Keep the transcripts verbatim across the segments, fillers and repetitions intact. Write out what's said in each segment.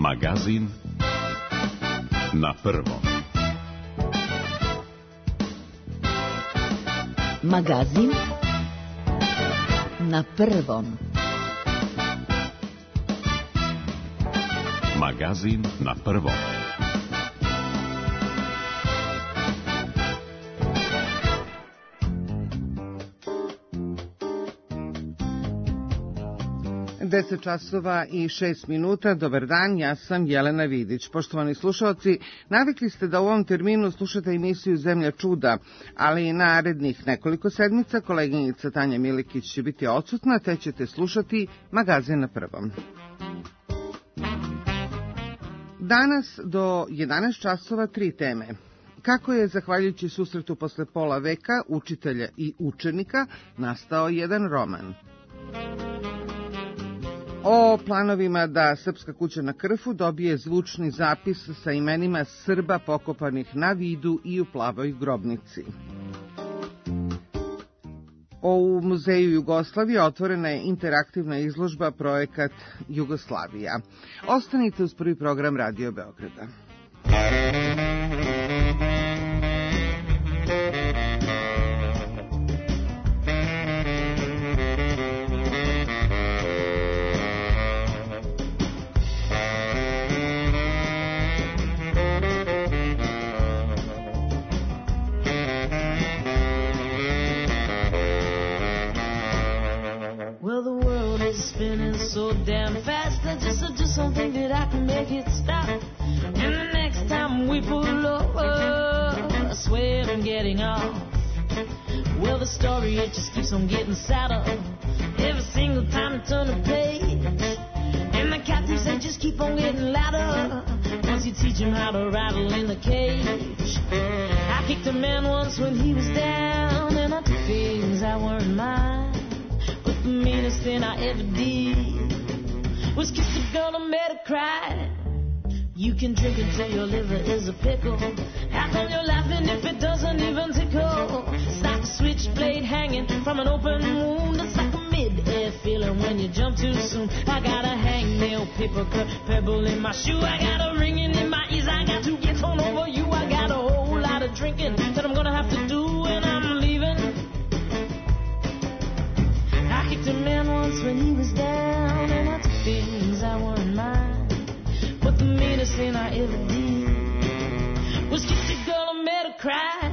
Magazin na prvom. Magazin na prvom. Magazin na prvom. deset časova i šest minuta. Dobar dan, ja sam Jelena Vidić. Poštovani slušalci, navikli ste da u ovom terminu slušate emisiju Zemlja čuda, ali i narednih nekoliko sedmica koleginica Tanja Milikić će biti odsutna, te ćete slušati Magazin na prvom. Danas do jedanaest časova tri teme. Kako je, zahvaljujući susretu posle pola veka učitelja i učenika, nastao jedan roman. O planovima da Srpska kuća na Krfu dobije zvučni zapis sa imenima Srba pokopanih na Vidu i u Plavoj grobnici. O u Muzeju Jugoslavije otvorena je interaktivna izložba Projekat Jugoslavija. Ostanite uz prvi program Radio Beograda. Spinning so damn fast, I just, I just don't think that I can make it stop. And the next time we pull over, I swear I'm getting off. Well, the story, it just keeps on getting sadder every single time I turn a page. And the captives, they just keep on getting louder once you teach them how to rattle in the cage. I kicked a man once when he was down, and I took things that weren't mine. The meanest thing I ever did was kiss a girl and made her cry. You can drink until your liver is a pickle. How come you're laughing if it doesn't even tickle? It's like a switchblade hanging from an open wound. It's like a mid-air feeling when you jump too soon. I got a hangnail, paper cut, pebble in my shoe. I got a ringing in my ears. I got to get on over you. I got a whole lot of drinking that I'm gonna have to do when I'm leaving. I kicked a man once when he was down, and I took things that weren't mine. But the meanest thing I ever did was kiss a girl and made her cry.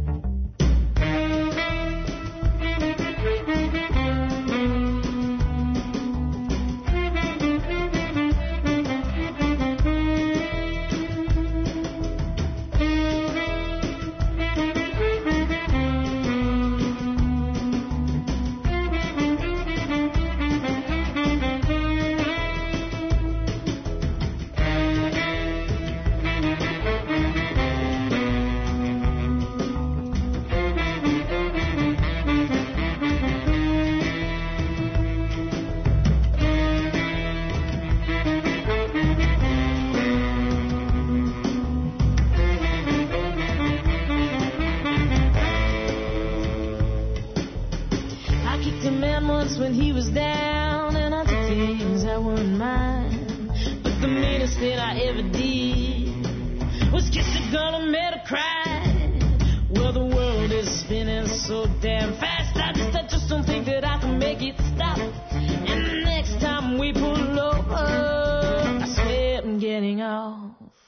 When he was down, and I took things that weren't mine. But the meanest thing I ever did was kiss a girl and made her cry. Well, the world is spinning so damn fast, I just, I just don't think that I can make it stop. And the next time we pull over, I swear I'm getting off.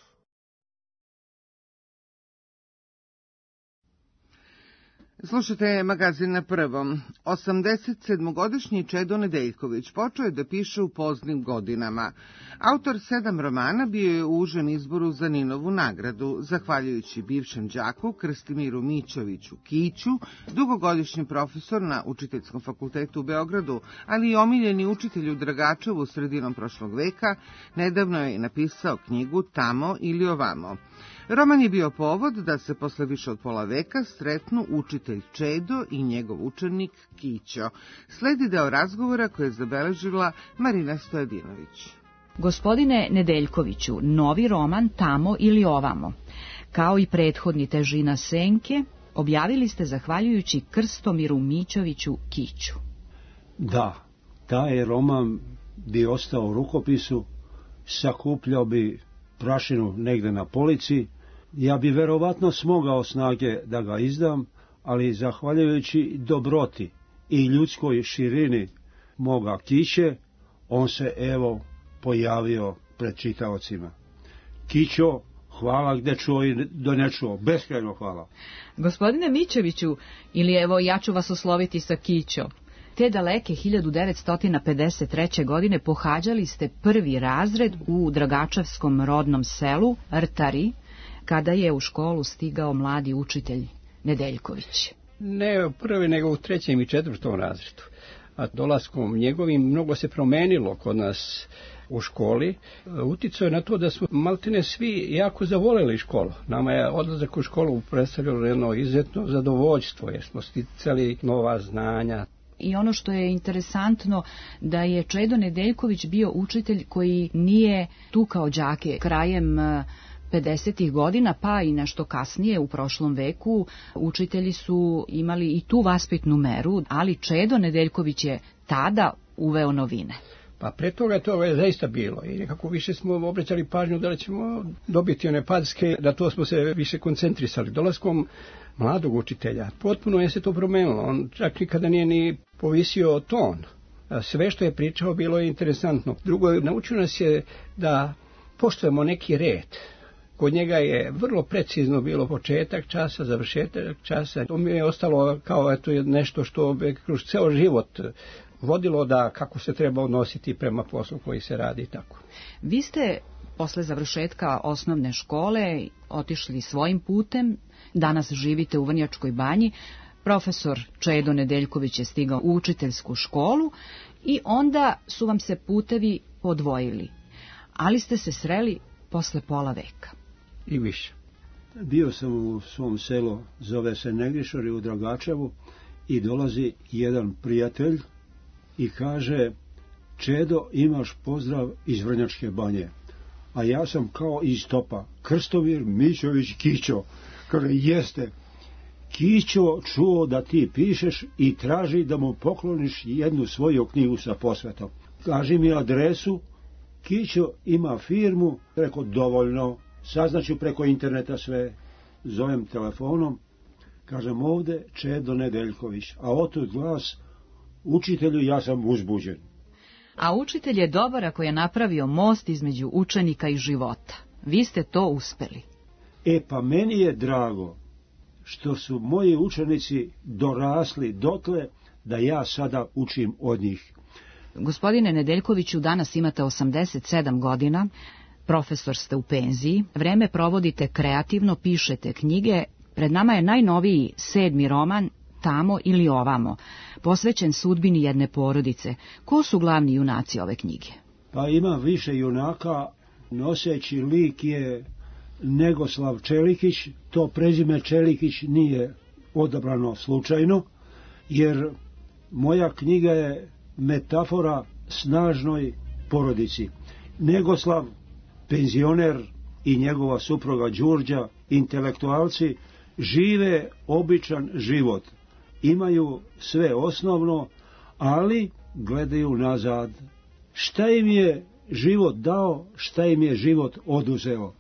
Slušajte Magazin na prvom. osamdeset sedmogodišnji Čedo Nedeljković počeo je da piše u poznim godinama. Autor sedam romana bio je u užem izboru za Ninovu nagradu, zahvaljujući bivšem đaku Krstimiru Mićoviću Kiću, dugogodišnji profesor na Učiteljskom fakultetu u Beogradu, ali i omiljeni učitelj u Dragačevu sredinom prošlog veka, nedavno je napisao knjigu Tamo ili ovamo. Roman je bio povod da se posle više od pola veka sretnu učitelj Čedo i njegov učenik Kićo. Sledi deo razgovora koje je zabeležila Marina Stojadinović. Gospodine Nedeljkoviću, novi roman Tamo ili ovamo, kao i prethodni Težina senke, objavili ste zahvaljujući Krstomiru Mićoviću Kiću. Da, taj roman bi ostao u rukopisu sakupljao bi prašinu negde na polici. Ja bi verovatno smogao snage da ga izdam, ali zahvaljujući dobroti i ljudskoj širini moga Kiće, on se evo pojavio pred čitaocima. Kićo, hvala gde čuo i do ne čuo, beskrajno hvala. Gospodine Mićeviću, ili evo ja ću vas osloviti sa Kićo, te daleke hiljadu devetsto pedeset treće. godine pohađali ste prvi razred u Dragačevskom rodnom selu Rtari, kada je u školu stigao mladi učitelj Nedeljković. Ne prvi, nego u trećem i četvrtom razredu. A dolaskom njegovim mnogo se promenilo kod nas u školi. Uticao je na to da smo maltene svi jako zavoleli školu. Nama je odlazak u školu predstavljalo jedno izuzetno zadovoljstvo, jer smo sticali nova znanja. I ono što je interesantno, da je Čedo Nedeljković bio učitelj koji nije tukao đake. Krajem pedesetih godina, pa i nešto kasnije u prošlom veku, učitelji su imali i tu vaspitnu meru, ali Čedo Nedeljković je tada uveo novine. Pa pre toga to je zaista bilo i nekako više smo obraćali pažnju da li ćemo dobiti one padske, da to smo se više koncentrisali. Dolaskom mladog učitelja potpuno je se to promenilo, on čak nikada nije ni povisio ton. Sve što je pričao bilo je interesantno. Drugo, naučio nas je da poštujemo neki red. Kod njega je vrlo precizno bilo početak časa, završetak časa. To mi je ostalo kao eto nešto što bi kroz ceo život vodilo da kako se treba odnositi prema poslu koji se radi i tako. Vi ste posle završetka osnovne škole otišli svojim putem, danas živite u Vrnjačkoj Banji, profesor Čedo Nedeljković je stigao u učiteljsku školu i onda su vam se putevi podvojili, ali ste se sreli posle pola veka. I više. Bio sam u svom selu, zove se Negrišori u Dragačevu, i dolazi jedan prijatelj i kaže: Čedo, imaš pozdrav iz Vrnjačke Banje. A ja sam kao iz topa: Krstomir Mićović Kićo. Kaže: jeste. Kićo čuo da ti pišeš i traži da mu pokloniš jednu svoju knjigu sa posvetom. Kaži mi adresu. Kićo ima firmu. Preko dovoljno, saznaću preko interneta sve. Zovem telefonom, kažem: ovde Čedo Nedeljković. A otud glas: učitelju, ja sam uzbuđen. A učitelj je dobar ako je napravio most između učenika i života. Vi ste to uspeli. E pa meni je drago što su moji učenici dorasli dotle da ja sada učim od njih. Gospodine Nedeljkoviću, danas imate osamdeset sedam godina, profesor ste u penziji, vreme provodite kreativno, pišete knjige. Pred nama je najnoviji sedmi roman Tamo ili ovamo, posvećen sudbini jedne porodice. Ko su glavni junaci ove knjige? Pa ima više junaka. Noseći lik je Negoslav Čelikić. To prezime Čelikić nije odabrano slučajno, jer moja knjiga je metafora snažnoj porodici. Negoslav, penzioner, i njegova supruga Đurđa, intelektualci, žive običan život. Imaju sve osnovno, ali gledaju nazad. Šta im je život dao, šta im je život oduzeo?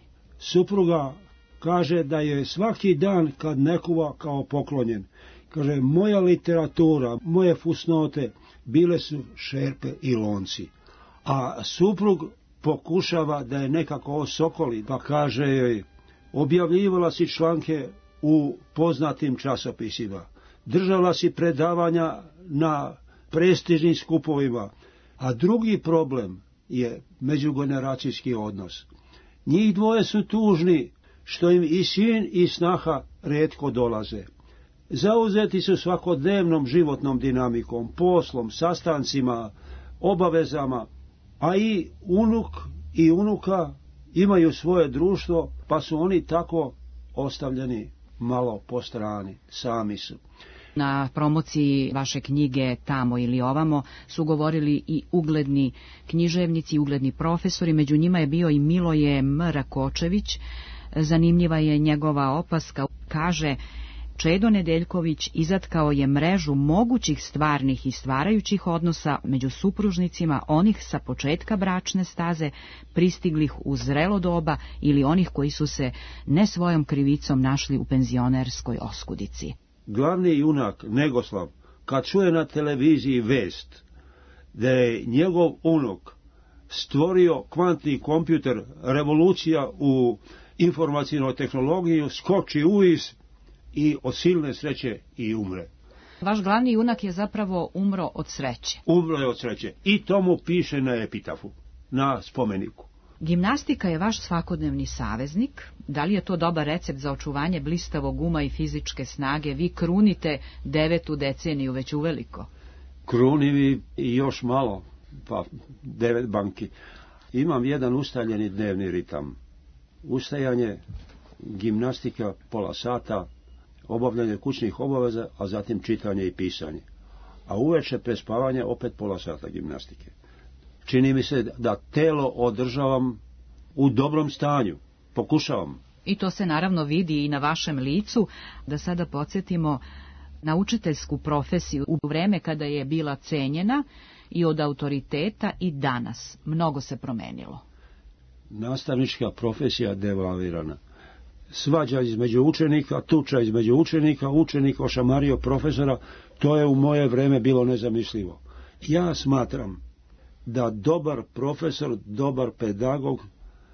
Supruga kaže da je svaki dan kad ne kuva kao poklonjen. Kaže: moja literatura, moje fusnote bile su šerpe i lonci. A suprug pokušava da je nekako osokoli, pa kaže joj: objavljivala si članke u poznatim časopisima, držala si predavanja na prestižnim skupovima. A drugi problem je međugeneracijski odnos. Njih dvoje su tužni što im i sin i snaha retko dolaze. Zauzeti su svakodnevnom životnom dinamikom, poslom, sastancima, obavezama, a i unuk i unuka imaju svoje društvo, pa su oni tako ostavljeni malo po strani, sami su. Na promociji vaše knjige Tamo ili ovamo su govorili i ugledni književnici, ugledni profesori, među njima je bio i Miloje M. Rakočević. Zanimljiva je njegova opaska, kaže: Čedo Nedeljković izatkao je mrežu mogućih stvarnih i stvarajućih odnosa među supružnicima onih sa početka bračne staze, pristiglih u zrelo doba ili onih koji su se ne svojom krivicom našli u penzionerskoj oskudici. Glavni junak Negoslav, kad čuje na televiziji vest da je njegov unuk stvorio kvantni kompjuter, revolucija u informacijnoj tehnologiji, skoči uvis i od silne sreće i umre. Vaš glavni junak je zapravo umro od sreće. Umro je od sreće i to mu piše na epitafu, na spomeniku. Gimnastika je vaš svakodnevni saveznik. Da li je to dobar recept za očuvanje blistavog uma i fizičke snage? Vi krunite devetu deceniju već uveliko. Krunivi i još malo, pa devet banki. Imam jedan ustaljeni dnevni ritam. Ustajanje, gimnastika pola sata, obavljanje kućnih obaveza, a zatim čitanje i pisanje. A uveče prespavanje opet pola sata gimnastike. Čini mi se da telo održavam u dobrom stanju. Pokušavam. I to se naravno vidi i na vašem licu. Da sada podsjetimo na učiteljsku profesiju u vreme kada je bila cenjena i od autoriteta i danas. Mnogo se promenilo. Nastavnička profesija devalvirana. Svađa između učenika, tuča između učenika, učenik ošamario profesora, to je u moje vreme bilo nezamislivo. Ja smatram da dobar profesor, dobar pedagog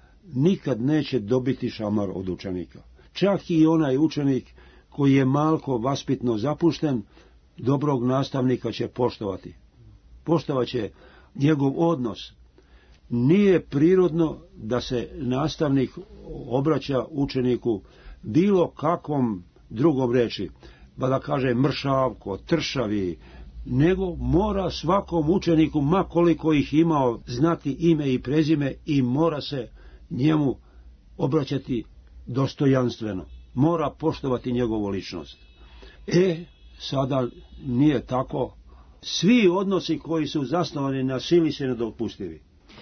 nikad neće dobiti šamar od učenika. Čak i onaj učenik koji je malko vaspitno zapušten, dobrog nastavnika će poštovati. Poštovat će njegov odnos. Nije prirodno da se nastavnik obraća učeniku bilo kakvom drugom reči, pa da kaže mršavko, tršavi, nego mora svakom učeniku, ma koliko ih imao, znati ime i prezime i mora se njemu obraćati dostojanstveno. Mora poštovati njegovu ličnost. E, sada nije tako. Svi odnosi koji su zasnovani na sili se nedopustivi.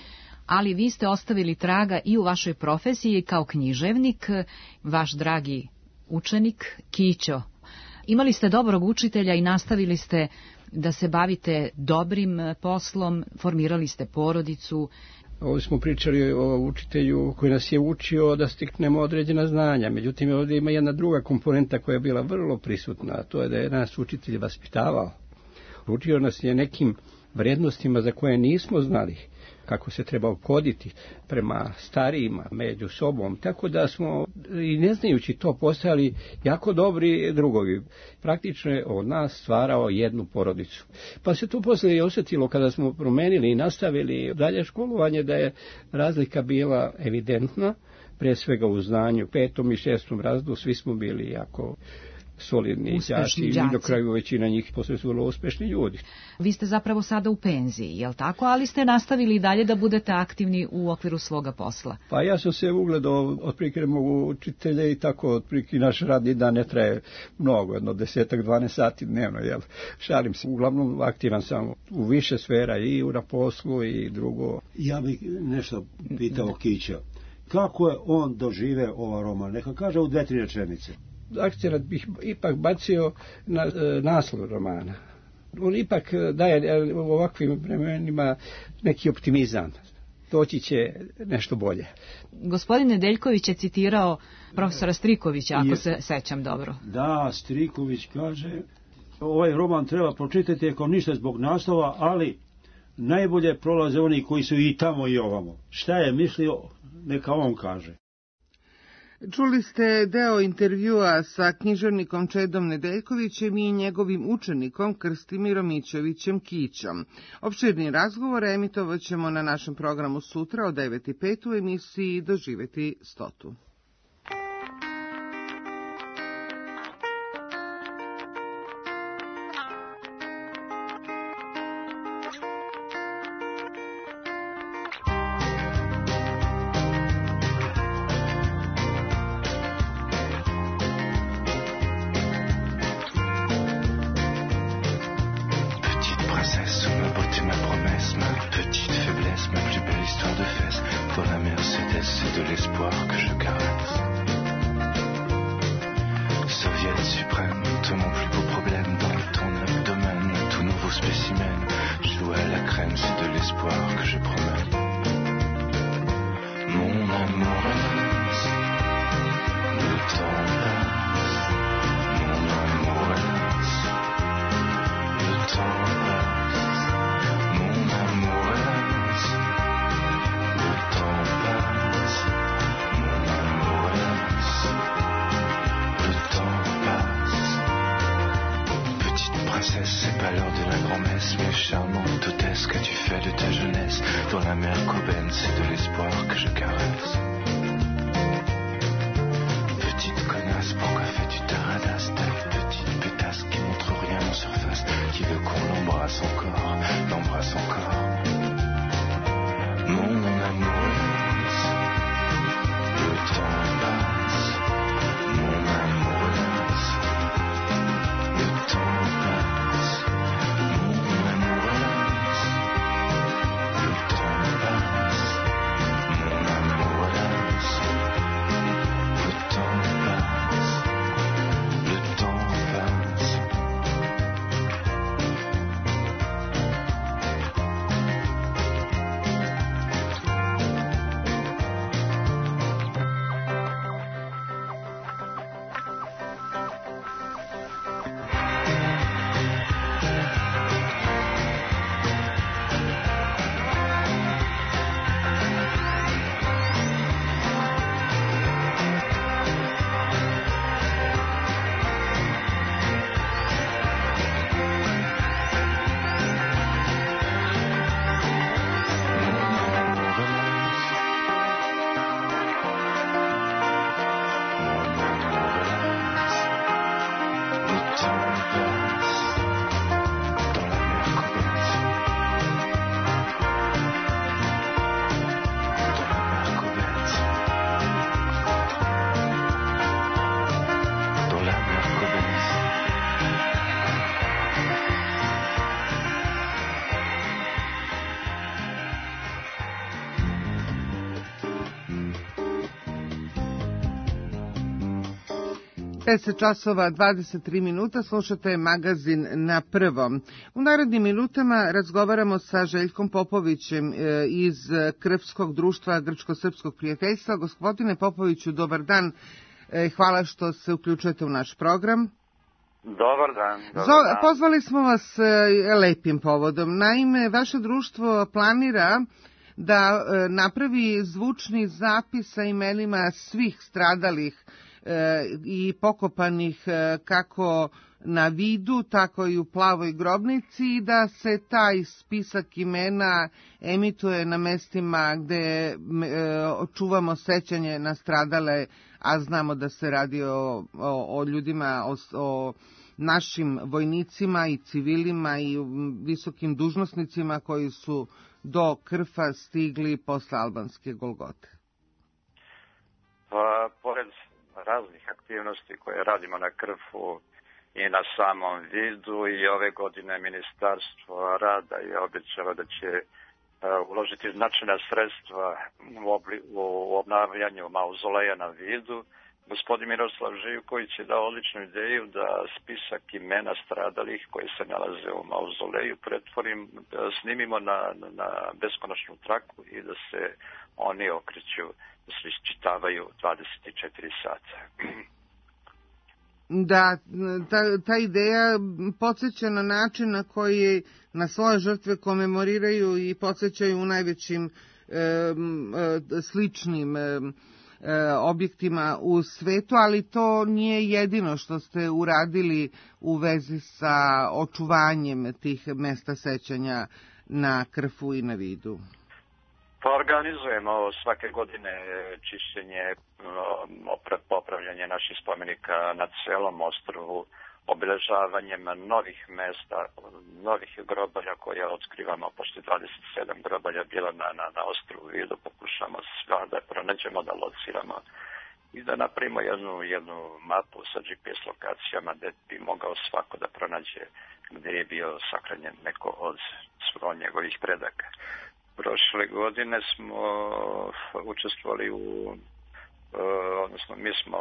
Ali vi ste ostavili traga i u vašoj profesiji kao književnik, vaš dragi učenik Kićo. Imali ste dobrog učitelja i nastavili ste da se bavite dobrim poslom, formirali ste porodicu. Ovdje smo pričali o učitelju koji nas je učio da stiknemo određena znanja. Međutim, ovdje ima jedna druga komponenta koja je bila vrlo prisutna, a to je da je nas učitelj vaspitavao. Učio nas je nekim vrednostima za koje nismo znali kako se treba ophoditi prema starijima, među sobom, tako da smo i ne znajući to postali jako dobri drugovi. Praktično je od nas stvarao jednu porodicu. Pa se to poslije osjetilo kada smo promenili i nastavili dalje školovanje, da je razlika bila evidentna, pre svega u znanju. Petom i šestom razredu svi smo bili jako solidni đaci i do kraju većina njih posle su vrlo uspešni ljudi. Vi ste zapravo sada u penziji, je li tako? Ali ste nastavili dalje da budete aktivni u okviru svoga posla. Pa ja sam se ugledao otprilike mogu učitelje i tako otprilike naš radni dan ne traje mnogo, jedno desetak, dvanaest sati dnevno, jel? Šalim se, uglavnom aktivan sam u više sfera i na poslu i drugo. Ja bih nešto pitao Kića. Kako je on dožive ova roman? Neka kaže u dve, tri rečenice. Akcenat bih ipak bacio na e, naslov romana. On ipak daje u ovakvim vremenima neki optimizam. Doći će nešto bolje. Gospodin Nedeljković je citirao profesora Strikovića, ako je, se sećam dobro. Da, Striković kaže, ovaj roman treba pročitati ako ništa zbog naslova, ali najbolje prolaze oni koji su i tamo i ovamo. Šta je mislio, neka on kaže. Čuli ste deo intervjua sa književnikom Čedom Nedeljkovićem i njegovim učenikom Krstimirom Mićovićem Kićom. Opširni razgovor emitovat ćemo na našem programu sutra od devet i pet u emisiji Doživeti stotu. Pour la Mercedes, c'est de l'espoir que je garde. spécimen. Je dois à la crème, c'est de l'espoir que je promène. Mon amour hélas, le temps passe. Mon amour hélas, le temps passe. Mon amour hélas, le temps passe. Mon amour hélas, le temps passe. Petite princesse, c'est pas l'heure de la grand-messe, mais charmante hôtesse, qu'as-tu fait de ta jeunesse? Dans la mer Coben, c'est de l'espoir que je caresse. Petite connasse, pourquoi fais-tu ta radasse? Ta petite pétasse qui montre rien en surface, qui veut qu'on l'embrasse encore, l'embrasse encore. Mon amour hélas, le temps passe. Mon amour hélas, le temps passe. Mon amour hélas, le temps passe. Mon amour hélas, le temps passe. Le temps passe. deset časova dvadeset tri minuta, slušate magazin Na prvom. U narednim minutama razgovaramo sa Željkom Popovićem iz Krfskog društva Grčko-srpskog prijateljstva. Gospodine Popoviću, dobar dan. Hvala što se uključujete u naš program. Dobar dan. Dobar Zo, dan. Pozvali smo vas lepim povodom. Naime, vaše društvo planira da napravi zvučni zapis sa imenima svih stradalih i pokopanih kako na Vidu, tako i u Plavoj grobnici, i da se taj spisak imena emituje na mestima gde čuvamo sećanje na stradale, a znamo da se radi o, o, o ljudima, o, o našim vojnicima i civilima i visokim dužnosnicima koji su do Krfa stigli posle albanske Golgote. Pa, pored raznih aktivnosti koje radimo na Krfu i na samom Vidu, i ove godine Ministarstvo rada je obećalo da će uložiti značajna sredstva u, obli, u obnavljanju mauzoleja na Vidu. Gospodin Miroslav Živković je dao odličnu ideju da spisak imena stradalih koji se nalaze u mauzoleju pretvorim, da snimimo na, na beskonačnu traku i da se oni okreću, da se iščitavaju dvadeset četiri sata. Da, ta, ta ideja podsjeća na način na koji na svoje žrtve komemoriraju i podsjećaju u najvećim e, e, sličnim e, objektima u svetu, ali to nije jedino što ste uradili u vezi sa očuvanjem tih mesta sećanja na Krfu i na Vidu. Pa organizujemo svake godine čišćenje, popravljanje naših spomenika na celom ostrvu, obeležavanjem novih mesta, novih grobalja koje otkrivamo, pošto dvadeset sedam grobalja bilo na, na, na ostrvu Vidu, pokušamo sva da pronađemo, da lociramo i da napravimo jednu, jednu mapu sa G P S lokacijama gde bi mogao svako da pronađe gde je bio sahranjen neko od svoj njegovih predaka. Prošle godine smo učestvovali u, odnosno mi smo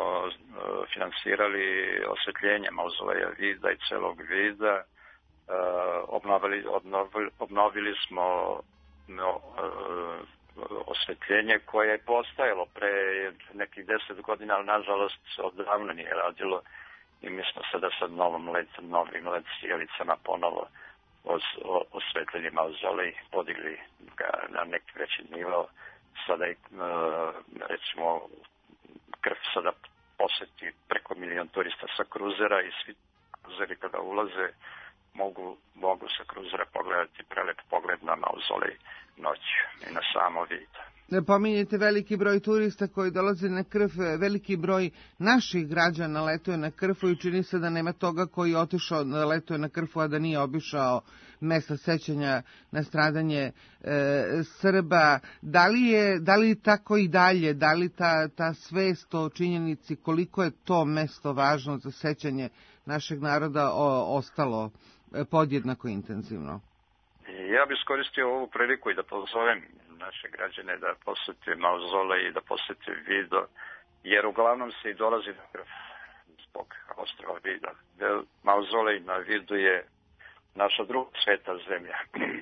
finansirali osvetljenje mauzoleja Vida i celog Vida, obnovili, obnovili, obnovili smo no, osvetljenje koje je postajalo pre nekih deset godina, ali nažalost odavno nije radilo i mi smo sada sa novom led, novim led sjelicama ponovo os, osvetljenje mauzolej, podigli ga na neki veći nivo. Sada i, recimo, Krf sada poseti preko milion turista sa kruzera i svi kruzeri kada ulaze mogu, mogu sa kruzera pogledati prelep pogled na mauzolej noću i na samo vid. Pominjete veliki broj turista koji dolaze na Krf, veliki broj naših građana letuje na Krfu i čini se da nema toga koji je otišao da letuje na Krfu, a da nije obišao mesta sećanja na stradanje e, Srba. Da li je da li tako i dalje, da li ta, ta svest o činjenici koliko je to mesto važno za sećanje našeg naroda o, ostalo podjednako intenzivno? Ja bih iskoristio ovu priliku i da pozovem naše građane da posete mauzolej i da posete Vido, jer uglavnom se i dolazi na Krf zbog ostrva Vida. Mauzolej na Vidu je naša druga sveta zemlja.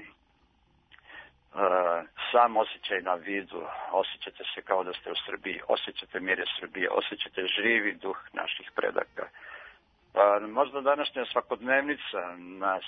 Sam osjećaj na Vidu, osjećate se kao da ste u Srbiji, osjećate mire Srbije, osjećate živi duh naših predaka. Možda današnja svakodnevnica nas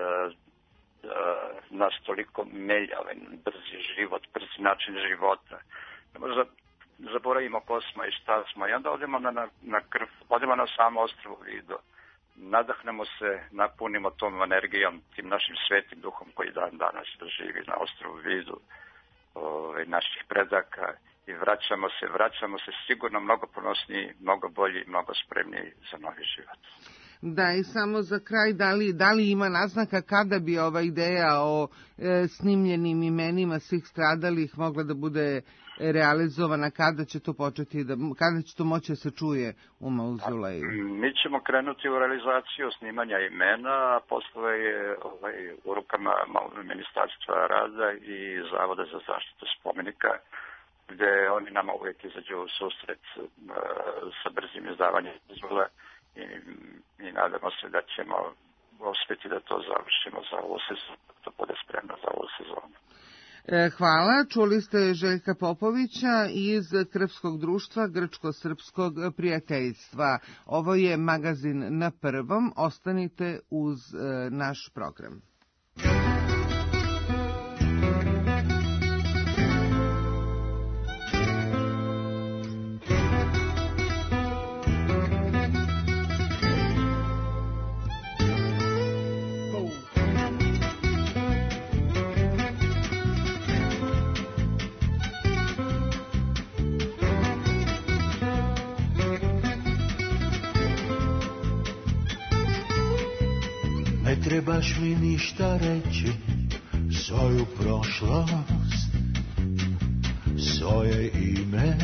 nas toliko melja, ovaj brzi život, brzi način života. Možda zaboravimo ko smo i šta smo i onda odemo na, na, na Krf, odemo na samo ostrvo Vido, nadahnemo se, napunimo tom energijom, tim našim svetim duhom koji dan danas živi na ostrvu Vidu, ovaj, naših predaka i vraćamo se, vraćamo se sigurno mnogo ponosniji, mnogo bolji, mnogo spremniji za novi život. Da, i samo za kraj, da li, da li ima naznaka kada bi ova ideja o e, snimljenim imenima svih stradalih mogla da bude realizovana, kada će to početi, da, kada će to moći da se čuje u mauzoleju? Mi ćemo krenuti u realizaciju snimanja imena, a posle je ovaj, u rukama Ministarstva rada i Zavoda za zaštitu spomenika, gde oni nama uvijek izađu u susret e, sa brzim izdavanjem dozvola. I, i nadamo se da ćemo uspjeti da to završimo za ovu sezonu, da bude spremno za ovu sezonu. Hvala. Čuli ste Željka Popovića iz Krfskog društva Grčko-srpskog prijateljstva. Ovo je magazin Na prvom. Ostanite uz naš program. Trebaš mi ništa reći, svoju prošlost, svoje ime.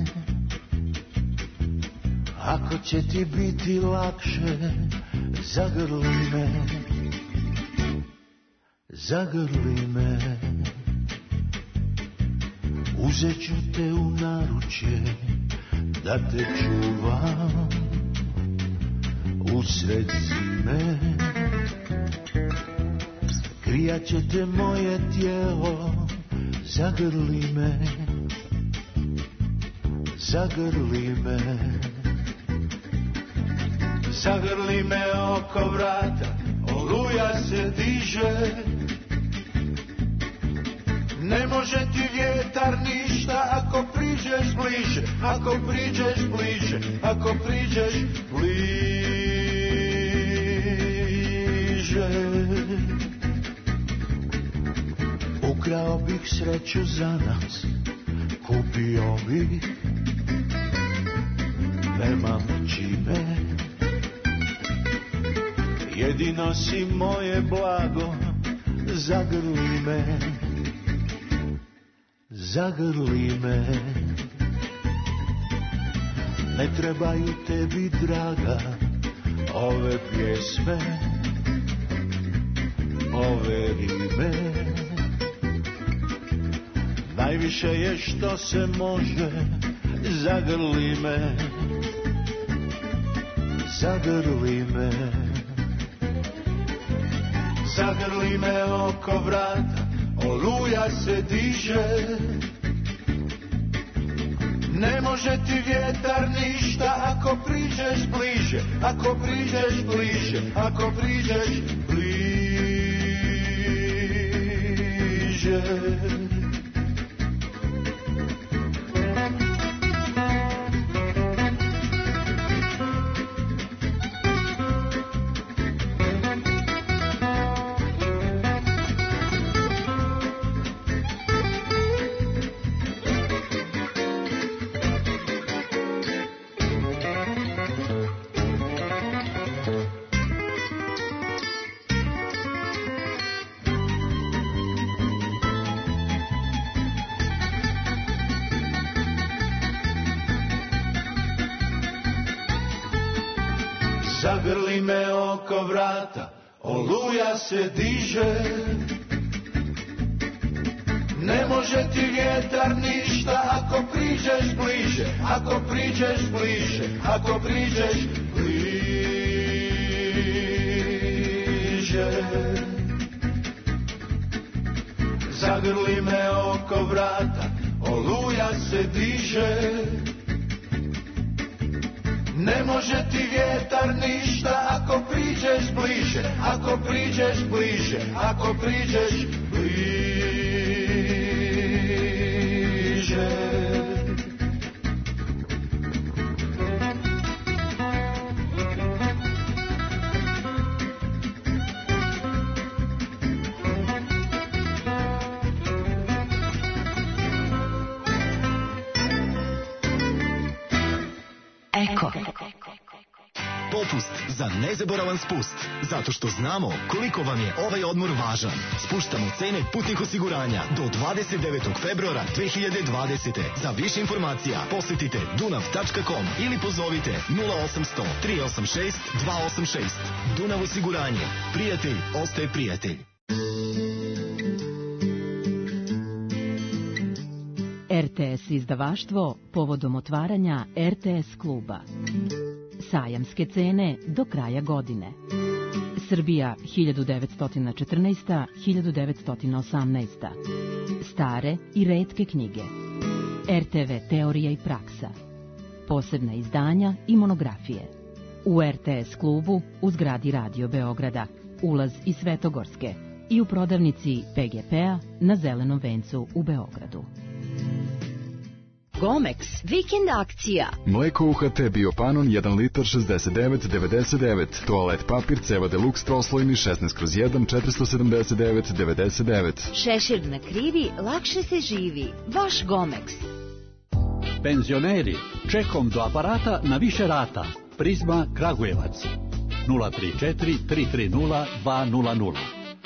Ako će ti biti lakše, zagrli me, zagrli me. Uzet ću te u naručje, da te čuvam usred zime. Grijat će te moje tijelo, zagrli me, zagrli me. Zagrli me oko vrata, oluja se diže. Ne može ti vjetar ništa ako priđeš bliže, ako priđeš bliže, ako priđeš bliže. Ukrao bih sreću za nas, kupio bih, nemam čime. Jedino si moje blago, zagrli me, zagrli me. Ne trebaju tebi, draga, ove pjesme, ove rime. Najviše je što se može, zagrli me, zagrli me. Zagrli me oko vrata, oluja se diže. Ne može ti vjetar ništa ako priđeš bliže, ako priđeš bliže, ako priđeš bliže. Zagrli me oko vrata, oluja se diže. Ne može ti vjetar ništa ako priđeš bliže, ako priđeš bliže, ako priđeš bliže. Zagrli me oko vrata, oluja se diže. Ne može ti vjetar ništa ako priđeš bliže, ako priđeš bliže, ako priđeš bliže. Eko. Popust za nezaboravan spust, zato što znamo koliko vam je ovaj odmor važan. Spuštamo cene putnih osiguranja do dvadeset devetog februara dve hiljade dvadesete. Za više informacija posjetite dunav tačka com ili pozovite nula osamsto tri osam šest dva osam šest. Dunav osiguranje. Prijatelj ostaje prijatelj. R T S izdavaštvo povodom otvaranja R T S kluba. Sajamske cene do kraja godine. Srbija hiljadu devetsto četrnaeste do hiljadu devetsto osamnaeste. Stare i retke knjige. R T V teorija i praksa. Posebna izdanja i monografije. U R T S klubu u zgradi Radio Beograda. Ulaz iz Svetogorske. I u prodavnici P G P-a na Zelenom vencu u Beogradu. Gomex, vikend akcija. Mleko U H T Biopanon jedan litar šezdeset devet devedeset devet. Toalet papir Ceva Deluxe troslojni šesnaest kroz jedan četiristo sedamdeset devet devedeset devet. Šešir na krivi, lakše se živi. Vaš Gomex. Penzioneri, čekom do aparata na više rata. Prizma Kragujevac. nula tri četiri tri tri nula dva nula nula.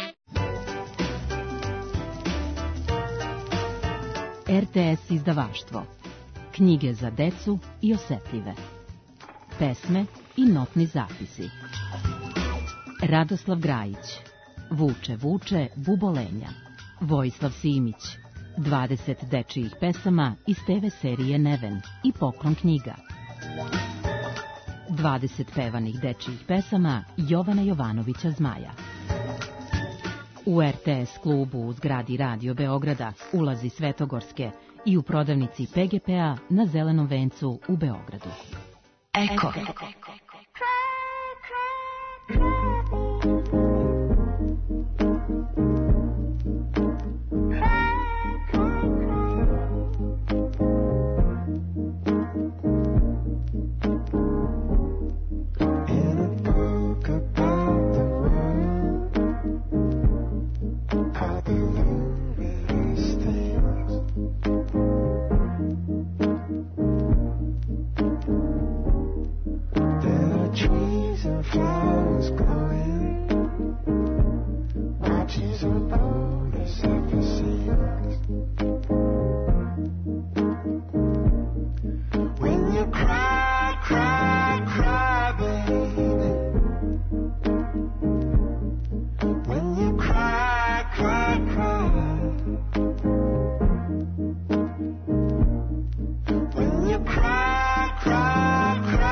R T S izdavaštvo. Knjige za decu i osetljive. Pesme i notni zapisi. Radoslav Grajić. Vuče, vuče, bubolenja. Vojislav Simić. dvadeset dečijih pesama iz T V serije Neven i Poklon knjiga. dvadeset pevanih dečijih pesama Jovana Jovanovića Zmaja. U R T S klubu u zgradi Radio Beograda, ulazi Svetogorske i u prodavnici P G P-a na Zelenom vencu u Beogradu. Eko.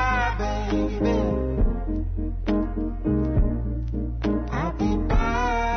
I'll be by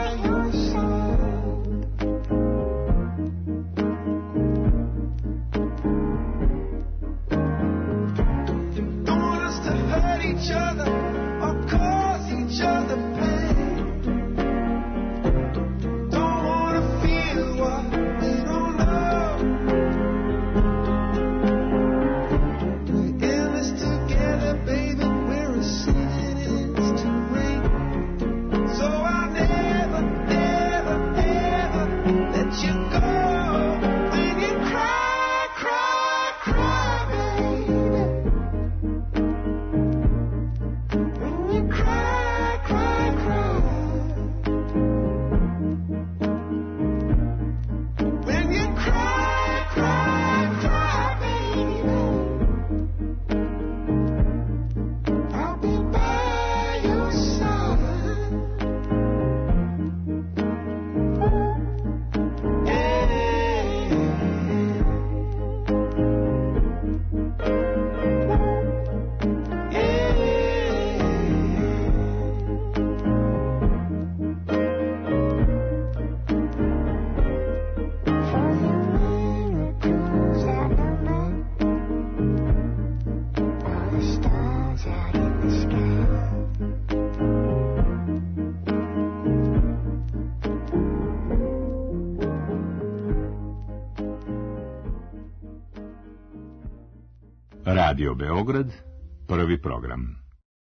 Radio Beograd, prvi program.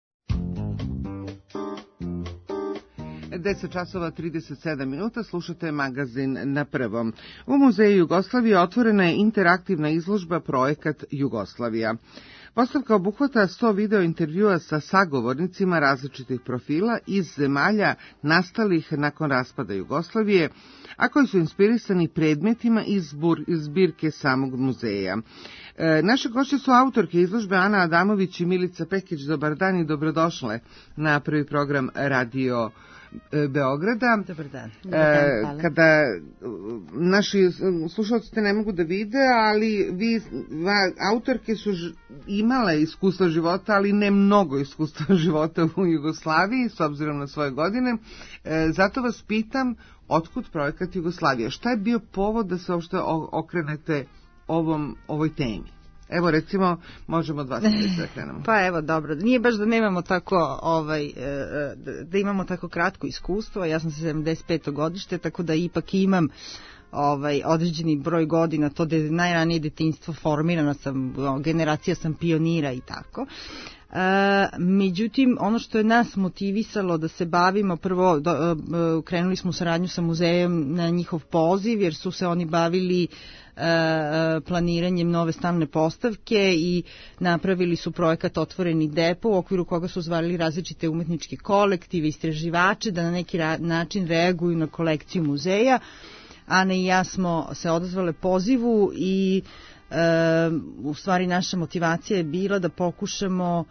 deset časova trideset sedam minuta, slušate magazin Na prvom. U Muzeju Jugoslavije otvorena je interaktivna izložba Projekat Jugoslavija. Postavka obuhvata sto video intervjua sa sagovornicima različitih profila iz zemalja nastalih nakon raspada Jugoslavije, a koji su inspirisani predmetima iz zbirke samog muzeja. E, naše gošće su autorke izložbe Ana Adamović i Milica Pekić. Dobar dan i dobrodošle na prvi program Radio Beograda. Dobar dan. Dobar dan, hvala. Kada naši slušalci te ne mogu da vide, ali vi, autorke su imale iskustva života, ali ne mnogo iskustva života u Jugoslaviji, s obzirom na svoje godine. Zato vas pitam, otkud Projekat Jugoslavija? Šta je bio povod da se uopšte okrenete ovom, ovoj temi? Evo, recimo, možemo od vas da krenemo. Pa evo, dobro. Nije baš da nemamo tako, ovaj, da imamo tako kratko iskustvo. Ja sam se sedamdeset peto godište, tako da ipak imam ovaj, određeni broj godina, to da je najranije detinjstvo, formirana sam, generacija sam pionira i tako. E, međutim, ono što je nas motivisalo da se bavimo, prvo do, e, krenuli smo u saradnju sa muzejom na njihov poziv, jer su se oni bavili planiranjem nove stalne postavke i napravili su projekat Otvoreni depo, u okviru koga su zvali različite umetničke kolektive, istraživače da na neki način reaguju na kolekciju muzeja. Ana i ja smo se odazvale pozivu i e, u stvari naša motivacija je bila da pokušamo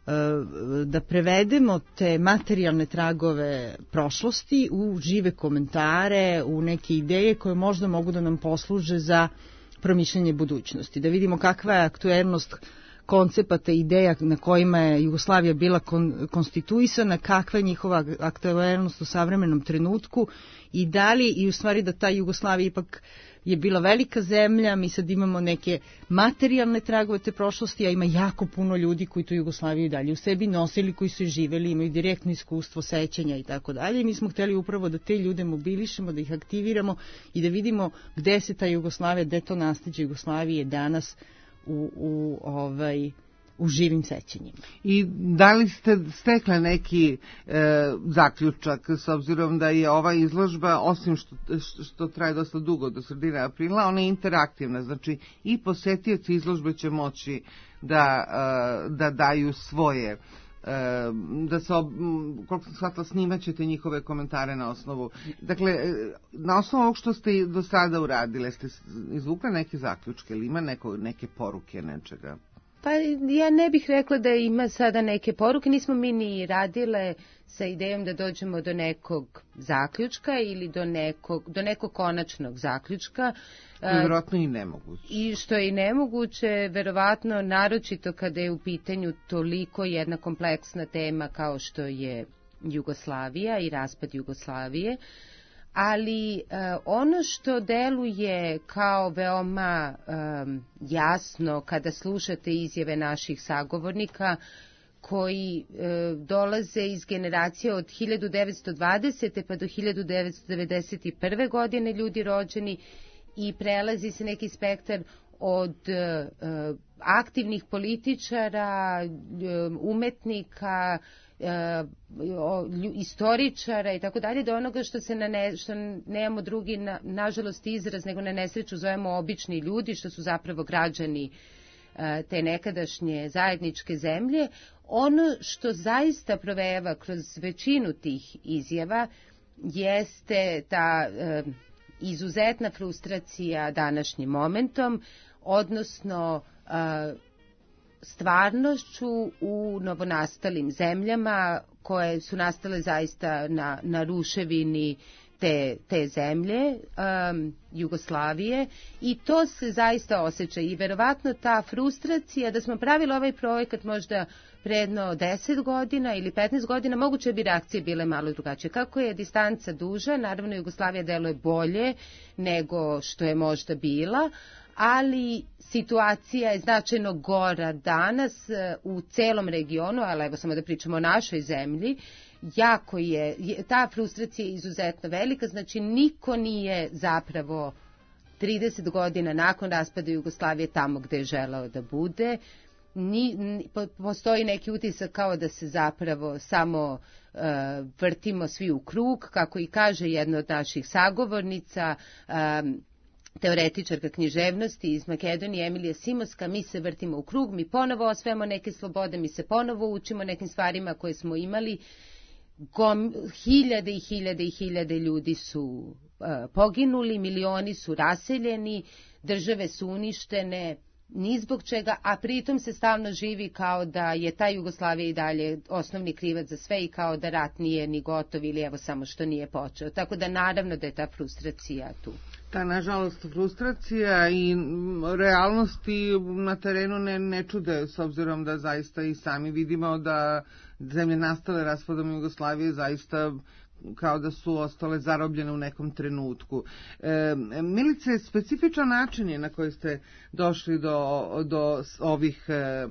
da prevedemo te materijalne tragove prošlosti u žive komentare, u neke ideje koje možda mogu da nam posluže za promišljanje budućnosti. Da vidimo kakva je aktuelnost koncepata, ideja na kojima je Jugoslavija bila kon, konstituisana, kakva je njihova aktuelnost u savremenom trenutku i da li, i u stvari da ta Jugoslavija ipak je bila velika zemlja, mi sad imamo neke materijalne tragove te prošlosti, a ima jako puno ljudi koji tu Jugoslaviju dalje u sebi nosili, koji su živeli, imaju direktno iskustvo sećanja i tako dalje. Mi smo hteli upravo da te ljude mobilišemo, da ih aktiviramo i da vidimo gde se ta Jugoslavija, gde to nasleđe Jugoslavije danas u, u ovaj... u živim sećanjima. I da li ste stekle neki e, zaključak, s obzirom da je ova izložba, osim što, što traje dosta dugo, do sredine aprila, ona je interaktivna, znači i posetioci izložbe će moći da, e, da daju svoje, e, da se, ob, koliko sam shvatila, snimat ćete njihove komentare na osnovu. Dakle, na osnovu ovog što ste do sada uradile, ste izvukle neke zaključke ili ima neko, neke poruke nečega? Pa ja ne bih rekla da ima sada neke poruke, nismo mi ni radile sa idejom da dođemo do nekog zaključka ili do nekog, do nekog konačnog zaključka. Verovatno i nemoguće. I što je i nemoguće, verovatno naročito kada je u pitanju toliko jedna kompleksna tema kao što je Jugoslavija i raspad Jugoslavije. Ali uh, ono što deluje kao veoma um, jasno kada slušate izjave naših sagovornika koji uh, dolaze iz generacije od hiljadu devetsto dvadesete pa do hiljadu devetsto devedeset prve godine ljudi rođeni i prelazi se neki spektar od uh, aktivnih političara, umetnika, istoričara i tako dalje, do onoga što se na ne, što nemamo drugi na, nažalost izraz nego na nesreću zovemo obični ljudi, što su zapravo građani te nekadašnje zajedničke zemlje. Ono što zaista provejava kroz većinu tih izjava jeste ta e, izuzetna frustracija današnjim momentom, odnosno e, stvarnošću u novonastalim zemljama koje su nastale zaista na, na ruševini te, te zemlje, um, Jugoslavije, i to se zaista osjeća i verovatno ta frustracija da smo pravili ovaj projekat možda predno deset godina ili petnaest godina, moguće bi reakcije bile malo drugačije. Kako je distanca duža, naravno Jugoslavija deluje bolje nego što je možda bila, ali situacija je značajno gora danas u celom regionu, ali evo samo da pričamo o našoj zemlji, jako je, ta frustracija je izuzetno velika, znači niko nije zapravo trideset godina nakon raspada Jugoslavije tamo gde je želeo da bude. ni, ni, postoji neki utisak kao da se zapravo samo uh, vrtimo svi u krug, kako i kaže jedna od naših sagovornica, um, teoretičarka književnosti iz Makedonije, Emilija Simoska, mi se vrtimo u krug, mi ponovo osvajamo neke slobode, mi se ponovo učimo nekim stvarima koje smo imali. Gom, hiljade i hiljade i hiljade ljudi su uh, poginuli, milioni su raseljeni, države su uništene, ni zbog čega, a pritom se stalno živi kao da je ta Jugoslavija i dalje osnovni krivac za sve i kao da rat nije ni gotov ili evo samo što nije počeo. Tako da naravno da je ta frustracija tu. Ta, nažalost, frustracija i realnosti na terenu ne, ne čude, s obzirom da zaista i sami vidimo da zemlje nastale raspadom Jugoslavije zaista kao da su ostale zarobljene u nekom trenutku. E, Milice, specifičan način je na koji ste došli do, do ovih e, e,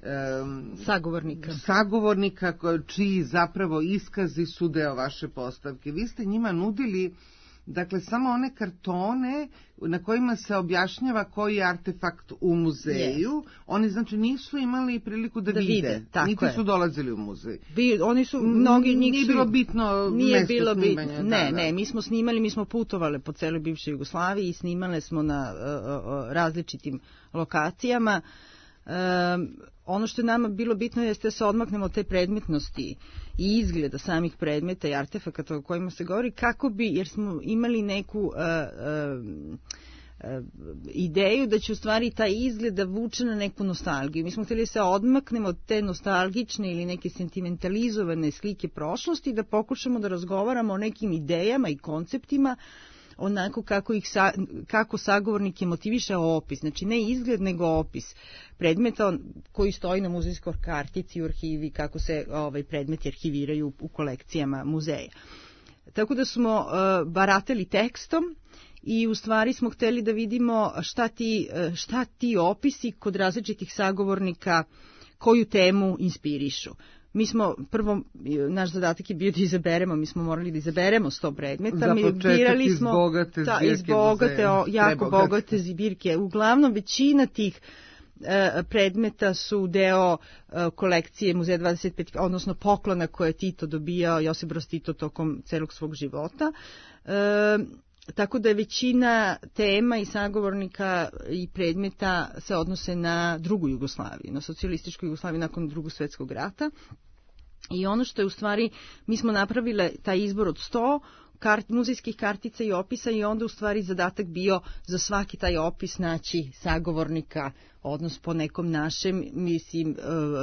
sagovornika. sagovornika čiji zapravo iskazi su deo vaše postavke. Vi ste njima nudili dakle samo one kartone na kojima se objašnjava koji je artefakt u muzeju. Yes. Oni znači nisu imali priliku da, da vide, vide niti je. Su dolazili u muzej. Bi, oni su mnogi njih nije bilo bitno nije mesto bilo snimanja. Bit, ne, da, da. ne, mi smo snimali, mi smo putovali po celoj bivšoj Jugoslaviji i snimali smo na uh, uh, različitim lokacijama. Um, ono što je nama bilo bitno jeste da se odmaknemo od te predmetnosti i izgleda samih predmeta i artefakata o kojima se govori, kako bi, jer smo imali neku uh, uh, uh, ideju da će u stvari taj izgled da vuče na neku nostalgiju. Mi smo htjeli da se odmaknemo od te nostalgične ili neke sentimentalizovane slike prošlosti, da pokušamo da razgovaramo o nekim idejama i konceptima onako kako ih sa, kako sagovornik je motiviše opis, znači ne izgled nego opis predmeta koji stoji na muzejskoj kartici u arhivi, kako se ovaj predmeti arhiviraju u, u kolekcijama muzeja. Tako da smo uh, barateli tekstom i u stvari smo hteli da vidimo šta ti, šta ti opisi kod različitih sagovornika koju temu inspirišu. Mi smo, prvo, naš zadatak je bio da izaberemo, mi smo morali da izaberemo sto predmeta. Za početak iz smo, bogate ta, zbirke iz bogate, o, jako bogate zbirke. Uglavnom, većina tih e, predmeta su deo e, kolekcije Muzeja dvadeset pet, odnosno poklona koje je Tito dobijao, Josip Broz Tito, tokom celog svog života. E, Tako da je većina tema i sagovornika i predmeta se odnose na drugu Jugoslaviju, na socijalističku Jugoslaviju nakon drugog svjetskog rata. I ono što je u stvari, mi smo napravili taj izbor od sto kart, muzejskih kartica i opisa i onda u stvari zadatak bio za svaki taj opis naći sagovornika, odnos po nekom našem, mislim,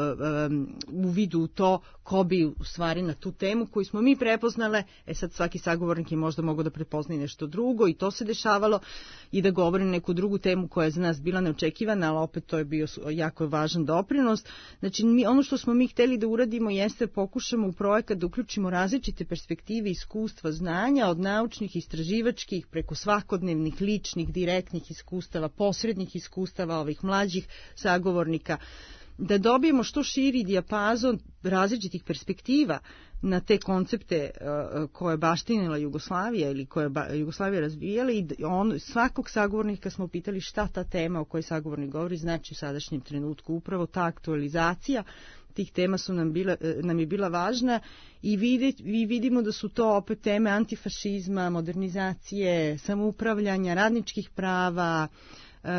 u vidu u to ko bi u stvari na tu temu koju smo mi prepoznale, e sad svaki sagovornik je možda mogao da prepozna nešto drugo i to se dešavalo i da govori neku drugu temu koja je za nas bila neočekivana, ali opet to je bio jako važan doprinos. Znači mi, ono što smo mi hteli da uradimo jeste pokušamo u projekat da uključimo različite perspektive, iskustva, znanja od naučnih, istraživačkih, preko svakodnevnih, ličnih, direktnih iskustava, posrednih iskustava ovih mlađih sagovornika, da dobijemo što širi dijapazon različitih perspektiva na te koncepte uh, koje je baštinila Jugoslavija ili koje je Jugoslavija razvijala i on, svakog sagovornika smo pitali šta ta tema o kojoj sagovornik govori znači u sadašnjem trenutku. Upravo ta aktualizacija tih tema su nam, bila, nam je bila važna i vidjet, vi vidimo da su to opet teme antifašizma, modernizacije, samoupravljanja, radničkih prava, uh,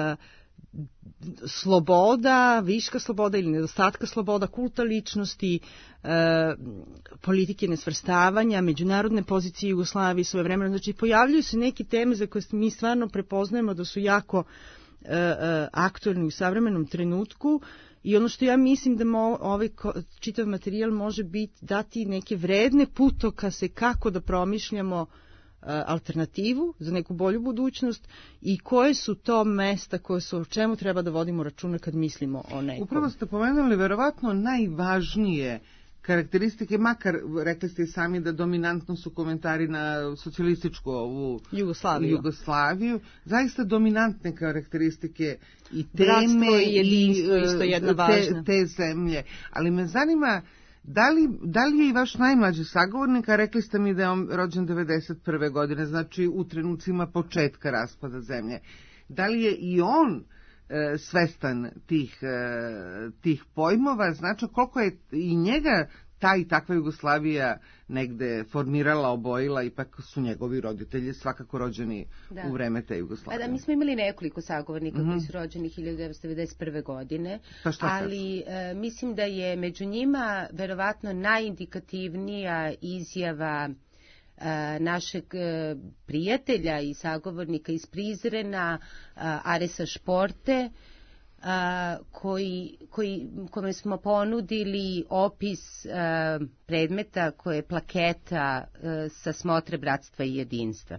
sloboda, viška sloboda ili nedostatka sloboda, kulta ličnosti, e, politike nesvrstavanja, međunarodne pozicije Jugoslavije svoje vremena. Znači, pojavljuju se neke teme za koje mi stvarno prepoznajemo da su jako e, e, aktualni u savremenom trenutku i ono što ja mislim da mo, ovaj čitav materijal može biti dati neke vredne putokase kako da promišljamo alternativu za neku bolju budućnost i koje su to mesta koje su, o čemu treba da vodimo računa kad mislimo o nekom. Upravo ste pomenuli verovatno najvažnije karakteristike, makar rekli ste i sami da dominantno su komentari na socijalističku ovu Jugoslaviju. Jugoslaviju. Zaista dominantne karakteristike i teme Bratstvo i jedinstvo i, isto jedna važna. Te, te zemlje. Ali me zanima Da li, da li je i vaš najmlađi sagovornik, a rekli ste mi da je on rođen devedeset prve godine, znači u trenucima početka raspada zemlje, da li je i on e, svestan tih, e, tih pojmova, znači koliko je i njega ta i takva Jugoslavija negde formirala, obojila, ipak su njegovi roditelji svakako rođeni Da. u vreme te Jugoslavije. Pa da, mi smo imali nekoliko sagovornika Mhm. koji su rođeni hiljadu devetsto devedeset prve. godine, Pa šta sad? ali e, mislim da je među njima verovatno najindikativnija izjava e, našeg e, prijatelja i sagovornika iz Prizrena, e, Aresa Športe, a, koji, koji, kome smo ponudili opis a, predmeta koje je plaketa a, sa smotre bratstva i jedinstva.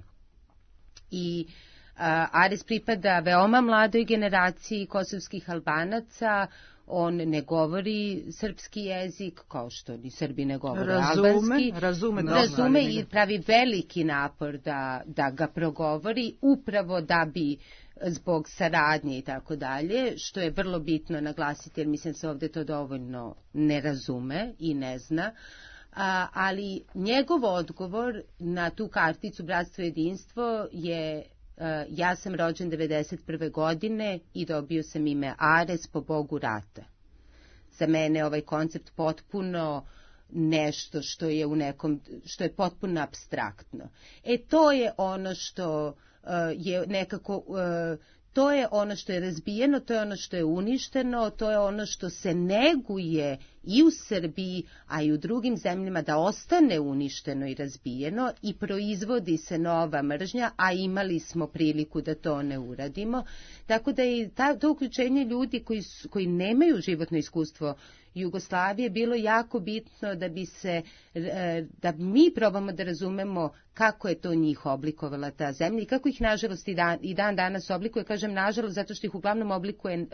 I a, Ares pripada veoma mladoj generaciji kosovskih Albanaca, on ne govori srpski jezik, kao što ni Srbi ne govore Razume, albanski. razume, da, razume ali- i pravi veliki napor da, da ga progovori, upravo da bi zbog saradnje i tako dalje, što je vrlo bitno naglasiti, jer mislim se ovdje to dovoljno ne razume i ne zna. A, ali njegov odgovor na tu karticu Bratstvo i jedinstvo je a, ja sam rođen devedeset prve. godine i dobio sam ime Ares po Bogu rata. Za mene je ovaj koncept potpuno nešto što je u nekom, što je potpuno apstraktno. E to je ono što uh, je nekako, uh, to je ono što je razbijeno, to je ono što je uništeno, to je ono što se neguje i u Srbiji, a i u drugim zemljama da ostane uništeno i razbijeno i proizvodi se nova mržnja, a imali smo priliku da to ne uradimo. Tako da je ta, to uključenje ljudi koji, su, koji nemaju životno iskustvo Jugoslavije bilo jako bitno da bi se, da mi probamo da razumemo kako je to njih oblikovala ta zemlja i kako ih nažalost i dan, i dan danas oblikuje, kažem nažalost zato što ih uglavnom oblikuje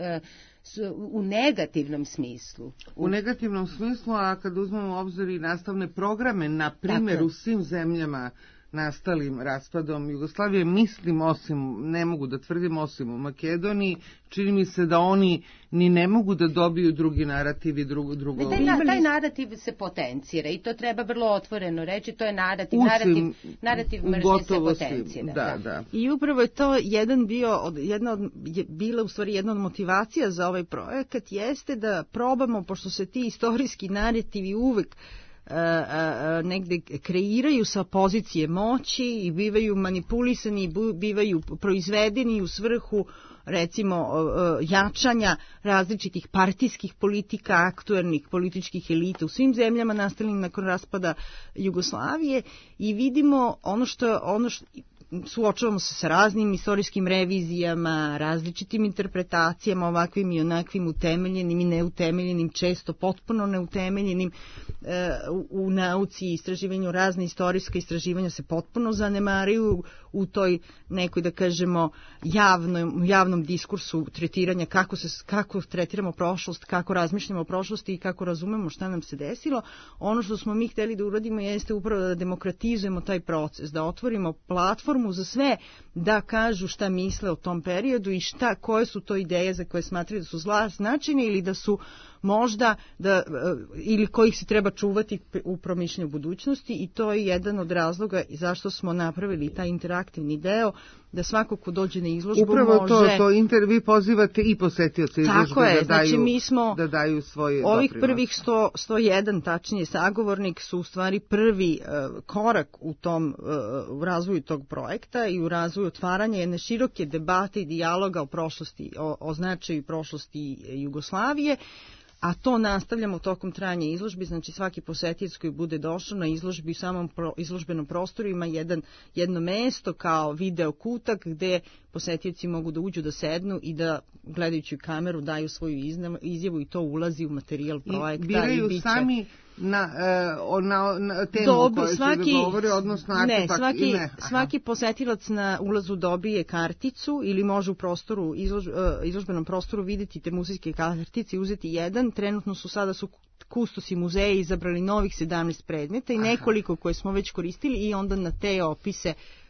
u negativnom smislu. U negativnom smislu, a kad uzmemo u obzir i nastavne programe, na primjer u svim zemljama nastalim raspadom Jugoslavije, mislim osim, ne mogu da tvrdim osim u Makedoniji, čini mi se da oni ni ne mogu da dobiju drugi narativ i drugo... drugo... Taj, na, taj narativ se potencira i to treba vrlo otvoreno reći, to je narativ, Usim, narativ, narativ mržnje se potencira. Da, da, da. I upravo je to jedan bio, od, jedna od, je bila u stvari jedna od motivacija za ovaj projekat, jeste da probamo, pošto se ti istorijski narativi uvek Uh, uh, negde kreiraju sa pozicije moći i bivaju manipulisani i bivaju proizvedeni u svrhu recimo uh, jačanja različitih partijskih politika, aktuelnih političkih elita u svim zemljama nastalim nakon raspada Jugoslavije i vidimo ono što, ono što suočavamo se sa raznim istorijskim revizijama, različitim interpretacijama, ovakvim i onakvim utemeljenim i neutemeljenim, često potpuno neutemeljenim. E, u, u nauci i istraživanju razne istorijske istraživanja se potpuno zanemariju u toj nekoj, da kažemo, javnom, javnom diskursu tretiranja kako, se, kako tretiramo prošlost, kako razmišljamo o prošlosti i kako razumemo šta nam se desilo. Ono što smo mi hteli da uradimo jeste upravo da demokratizujemo taj proces, da otvorimo platformu za sve da kažu šta misle o tom periodu i šta, koje su to ideje za koje smatraju da su zla značajne ili da su možda da, ili kojih se treba čuvati u promišljanju budućnosti i to je jedan od razloga zašto smo napravili taj interaktivni deo da svako ko dođe na izložbu upravo može... Upravo to, to inter, vi pozivate i posetioce izložbe Tako je, da daju, znači mi smo da daju svoje ovih doprinos. prvih sto, sto jedan, tačnije sagovornik, su u stvari prvi uh, korak u tom uh, u razvoju tog projekta i u razvoju otvaranja jedne široke debate i dijaloga o prošlosti, o, o značaju prošlosti Jugoslavije. A to nastavljamo tokom trajanja izložbi, znači svaki posetilac koji bude došao na izložbi u samom pro, izložbenom prostoru ima jedan, jedno mesto kao video kutak gde posetioci mogu da uđu, da sednu i da gledajući u kameru daju svoju izjavu i to ulazi u materijal projekta. I biraju i biće... sami na, uh, na, na temu Dobi, koju svaki, će da govori, odnosno artefakt. Ne, svaki, i ne. svaki posetilac na ulazu dobije karticu ili može u prostoru, izlož, uh, izložbenom prostoru vidjeti te muzejske kartice i uzeti jedan. Trenutno su sada su kustosi muzeja izabrali novih sedamnaest predmeta i nekoliko koje smo već koristili i onda na te opise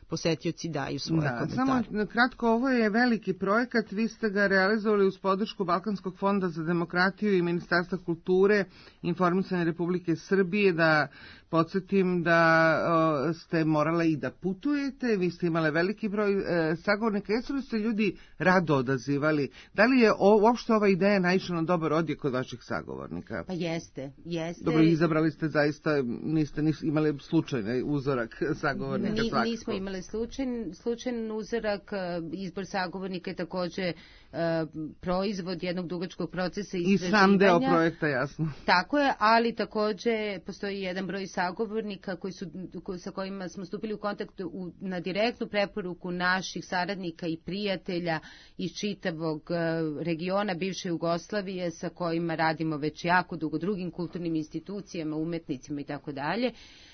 posetioci daju svoje Da, komentare. samo kratko, ovo je veliki projekat, vi ste ga realizovali uz podršku Balkanskog fonda za demokratiju i Ministarstva kulture, informisanja Republike Srbije, da podsjetim da o, ste morale i da putujete, vi ste imale veliki broj e, sagovornika, jesu li se ljudi rado odazivali? Da li je o, uopšte ova ideja naišla na dobar odjek kod vaših sagovornika? Pa jeste, jeste. Dobro, izabrali ste zaista, niste, niste imali slučajni uzorak sagovornika Ni, svakako. Nismo imali slučajen, slučajen uzorak, izbor sagovornika je takođe uh, proizvod jednog dugačkog procesa istraživanja. I sam deo projekta, jasno. Tako je, ali takođe postoji jedan broj sagovornika koji su, sa kojima smo stupili u kontakt u, na direktnu preporuku naših saradnika i prijatelja iz čitavog uh, regiona bivše Jugoslavije sa kojima radimo već jako dugo, drugim kulturnim institucijama, umetnicima i tako dalje.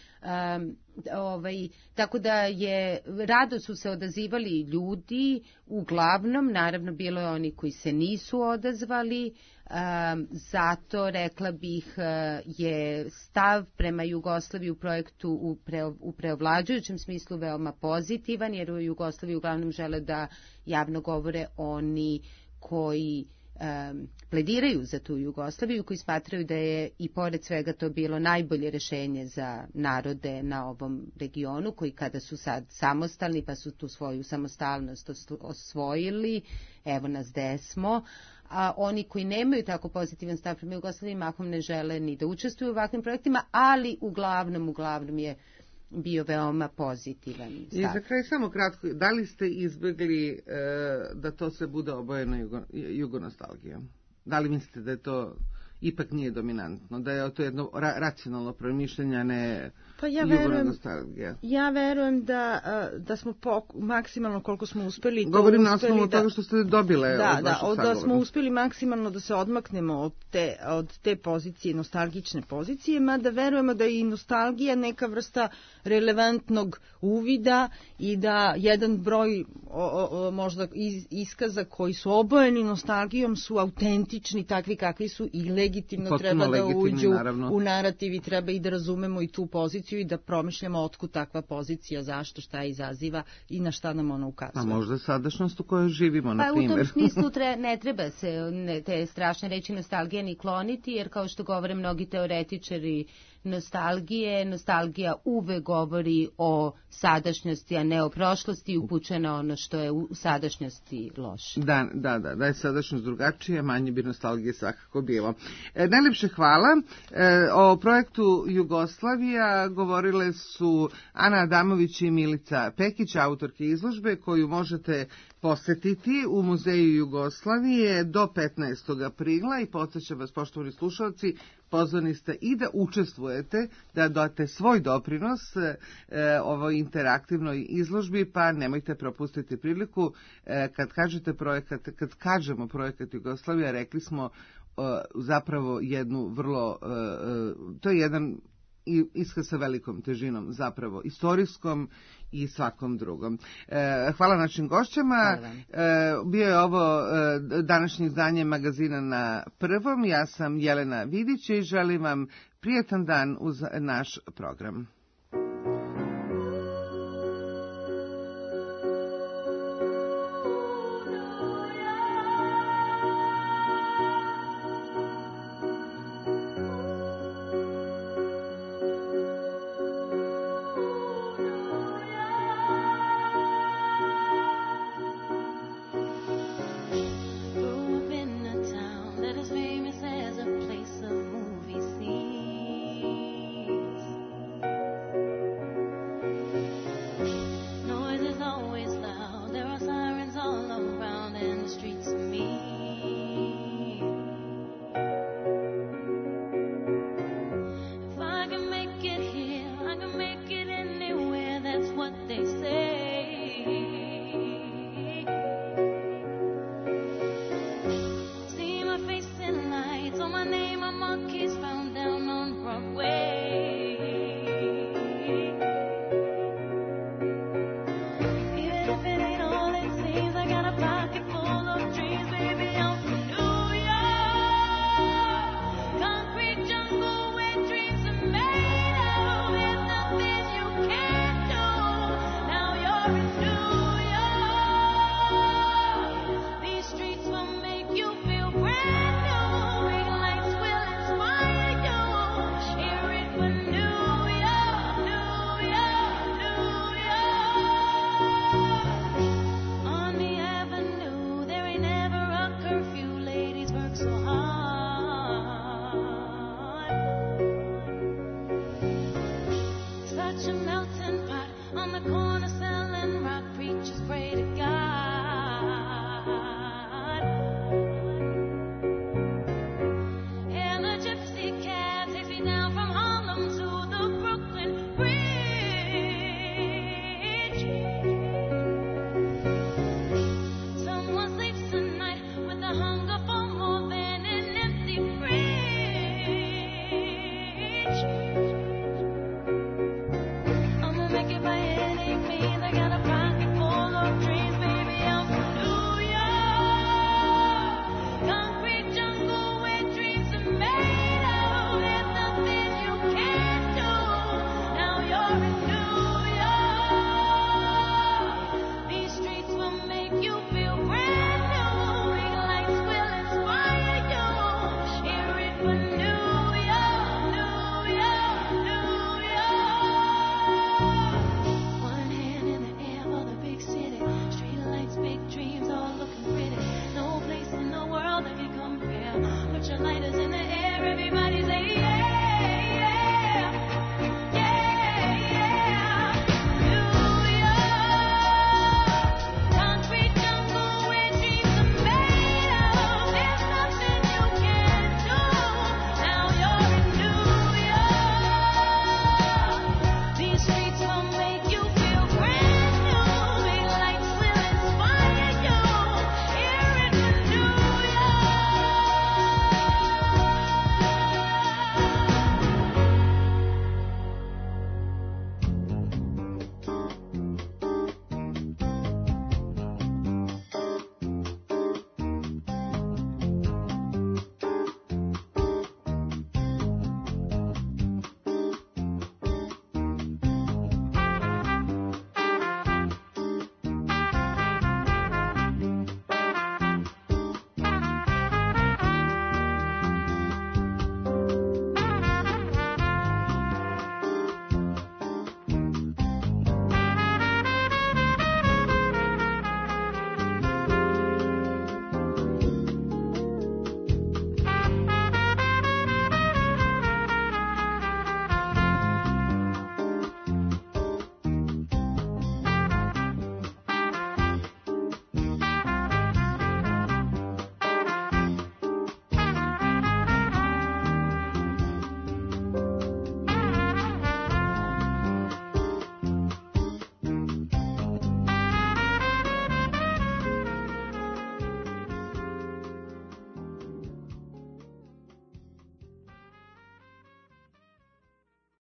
Um, ovaj, tako da je, rado su se odazivali ljudi, uglavnom, naravno bilo je oni koji se nisu odazvali, um, zato rekla bih je stav prema Jugoslaviji u projektu u, pre, u preovlađujućem smislu veoma pozitivan, jer u Jugoslaviji uglavnom žele da javno govore oni koji Um, plediraju za tu Jugoslaviju, koji smatraju da je i pored svega to bilo najbolje rešenje za narode na ovom regionu, koji kada su sad samostalni pa su tu svoju samostalnost osvojili, evo nas gde smo, a oni koji nemaju tako pozitivan stav prema Jugoslaviji mahom ne žele ni da učestvuju u ovakvim projektima, ali uglavnom, uglavnom je bio veoma pozitivan stav. I za kraj samo kratko, da li ste izbjegli e, da to sve bude obojeno jugo, jugonostalgijom? Da li mislite da je to ipak nije dominantno, da je to jedno ra, racionalno promišljanje, a ne pa ja verujem, nostalgija? Ja verujem da, da smo po, maksimalno koliko smo uspeli... Govorim na osnovu da, toga što ste dobile da, od da, vaših od, sagovora. Da smo uspeli maksimalno da se odmaknemo od te, od te pozicije, nostalgične pozicije, mada verujemo da je i nostalgija neka vrsta relevantnog uvida i da jedan broj o, o, možda iz, iskaza koji su obojeni nostalgijom su autentični, takvi kakvi su i legitimno Potpuno treba da uđu naravno. u narativ i treba i da razumemo i tu poziciju i da promišljamo otkud takva pozicija, zašto, šta je izaziva i na šta nam ona ukazuje. A možda sadašnjost u kojoj živimo, na pa primjer. Pa u tom smislu tre, ne treba se ne, te strašne reči nostalgije ni kloniti, jer kao što govore mnogi teoretičari nostalgije, nostalgija uvek govori o sadašnjosti, a ne o prošlosti i upućuje na ono što je u sadašnjosti loše. Da, da, da, da je sadašnjost drugačija, manje bi nostalgije svakako bilo. E, najljepše hvala. E, o projektu Jugoslavija govorile su Ana Adamović i Milica Pekić, autorke izložbe koju možete posetiti u Muzeju Jugoslavije do petnaestog aprila i podsjećam vas, poštovani slušalci, pozvani ste i da učestvujete, da date svoj doprinos e, ovoj interaktivnoj izložbi, pa nemojte propustiti priliku. E, kad kažete projekat, kad kažemo projekat Jugoslavija, rekli smo e, zapravo jednu vrlo, e, to je jedan iskaz sa velikom težinom, zapravo istorijskom i svakom drugom. E, hvala našim gošćama. E, bio je ovo e, današnje izdanje magazina Na prvom. Ja sam Jelena Vidić i želim vam prijetan dan uz naš program. I'ma make it by any means. I gotta find